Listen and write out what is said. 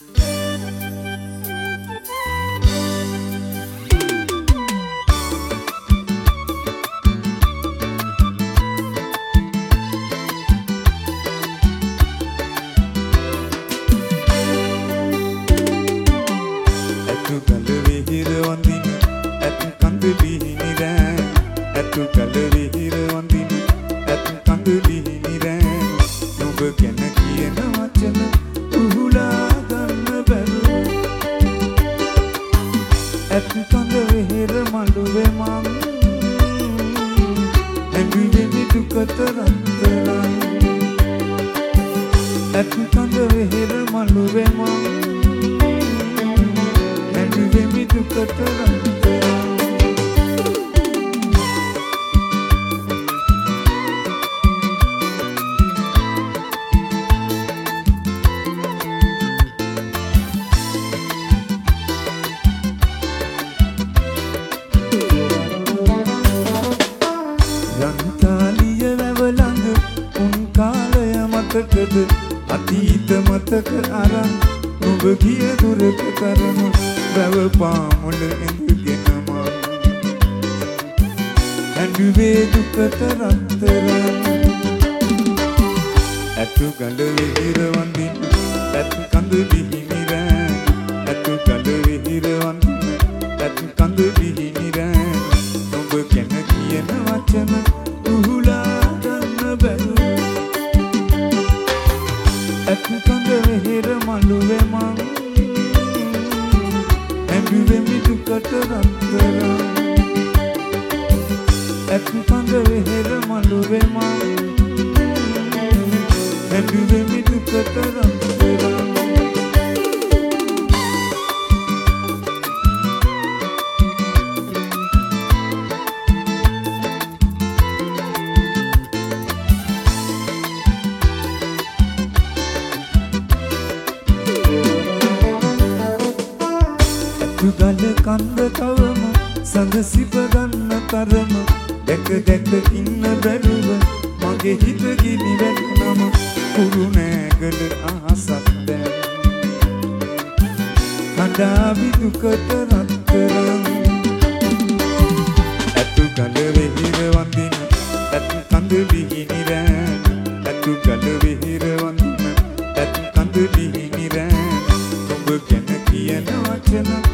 අතීත මතක අරන් නුඹ ගිය දුරක තරම වැව පාමුල ඉඳගෙන මම ඇඬුවේ දුකට රත්තරන් ඇතු ගඳ විහිර වඳින්න ඇතු කඳ දිහිනිරෑ ඇතු ගඳ විහිර වඳින්න ඇතු කඳ දිහිනිරෑ නුඹ ගැන කියන වචන උහුලා ගන්න බැරුව ඇතු කඳ විහිර මළුවේ මං ඇඬුවේ දුකට රත්තරන් ඇතු කඳ විහිර මළුවේ මං ඇඬුවේ දුකට රත්තරන් ගල කන්ද තවම සඳ සිප ගන්න තරම දැක දැක ඉන්න බැරුව මගේ හිත ගිනි වැටුනම කුරුණෑගල අහසක් දැන් කඩාවි දුකට රත්තරන් ඇතු ගල වෙහිර වඳින ඇතු කඳ දිහිනිරෑ ඇතු ගල වෙහිර වඳින ඇතු කඳ දිහිනිරෑ ඔබ ගැන කියන වචන